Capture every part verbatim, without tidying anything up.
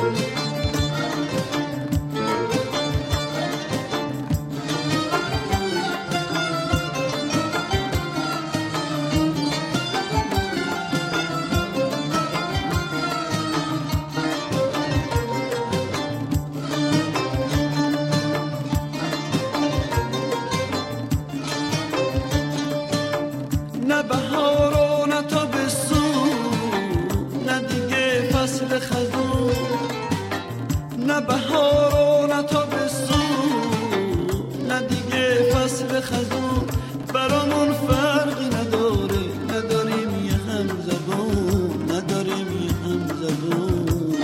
نه بهار و نه تابستون، نه دیگه فصل خزون. نه بهار و نه تابستون، نه دیگه فصل خزون. برامون فرقی نداره، نداریم یه هم زبون، نداریم یه هم زبون.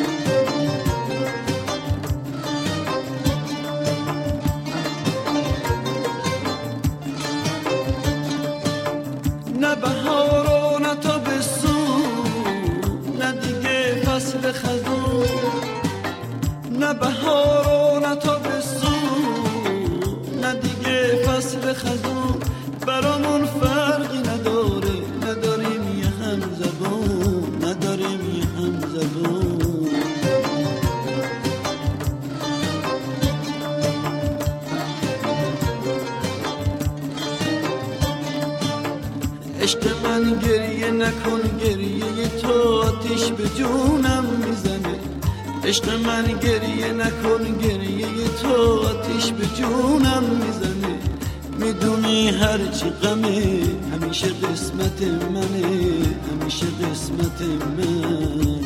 نه بهار و نه تابستون، نه دیگه فصل خزون. نه بهار و نه تابستون، نه دیگه فصل خزون. برامون فرقی نداره، نداریم یه هم زبون، نداریم یه هم زبون. عشق من گریه نکن، گریه تو آتیش به جونم میزنه. عشق من گریه نکن، گریه تو آتیش به جونم میزنه. میدونی هرچی غمه همیشه قسمت منه، همیشه قسمت من.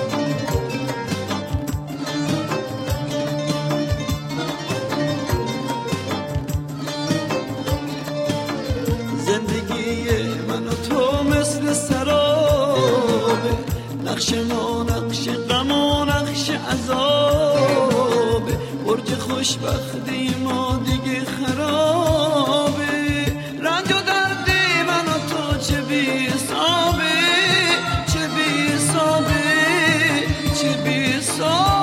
نقش ما نقش غم و نقش عذاب، برج خوشبختی ما دیگه خرابه. رنج و درد من و تو چه بی حسابه، چه بی حسابه، چه بی حسابه.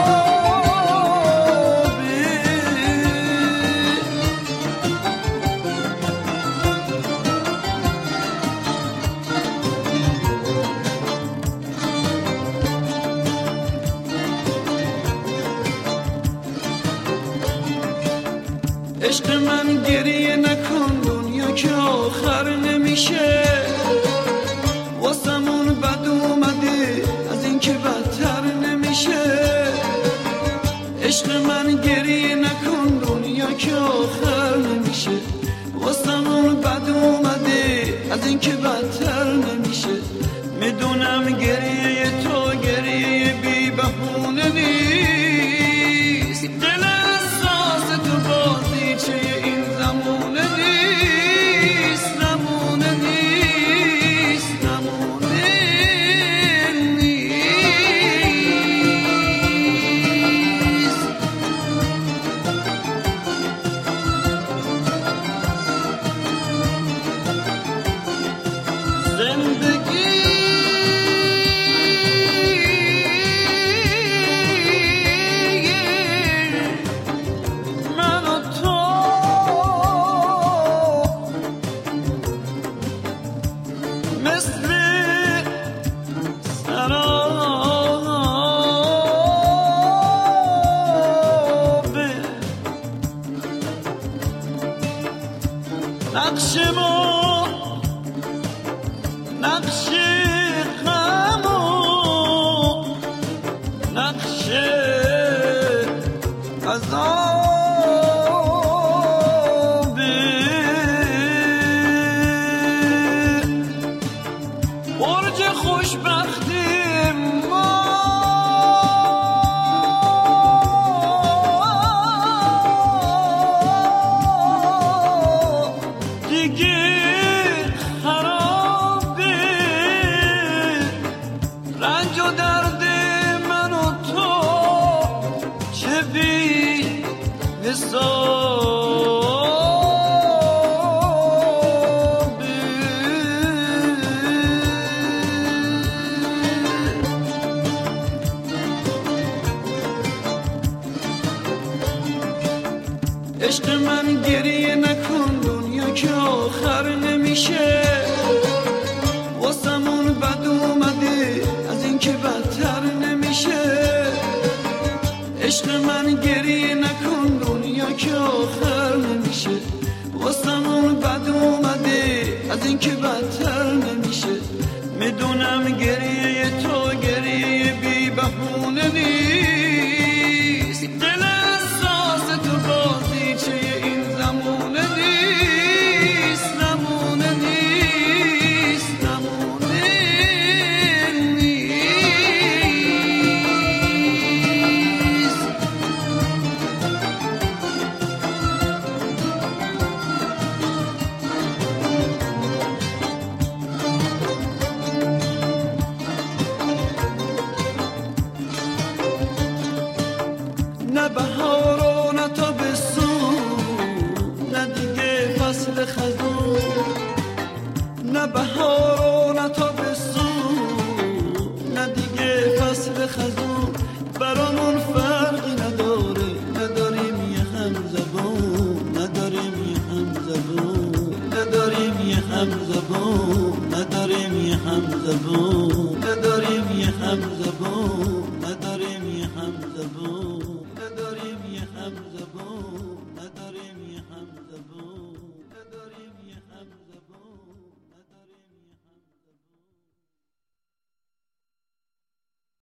عشق من گریه نکن، دنیا که آخر نمیشه. واسمون بد اومده از این که بدتر نمیشه. عشق من گریه نکن، دنیا که آخر نمیشه. واسمون بد اومده از این که بدتر نمیشه. میدونم گریه تو گریه بی بهونه نیست، دل احساس تو بازی چه این زمونه نیست، زمونه نیست، زمونه نیست. زندگی نقش ما نقش غم و نقش عذاب، برج خوشبختی ما دیگه خرابه. رنج و درد من و تو چه بی حسابه. عشق من گریه نکن، دنیا که آخر نمیشه. واسمون بد اومده از این که بدتر نمیشه. عشق من گریه نکن دنیا که آخر نمیشه واسمون بد اومده از این که بدتر نمیشه میدونم گریه تو گریه بی بهونه نیست دل احساس تو بازیچه این زمونه نیست زمونه نیست زمونه نیست نه بهار و نه تابستون نه دیگه فصل خزون نه بهار و نه تابستون نه دیگه فصل خزون برامون فرقی نداره نداریم یه هم زبون نداریم یه هم زبون نداریم یه هم زبون نداریم یه هم زبون نداریم یه هم زبون نداریم یه هم زبون نداریم یه هم زبون نداریم یه هم زبون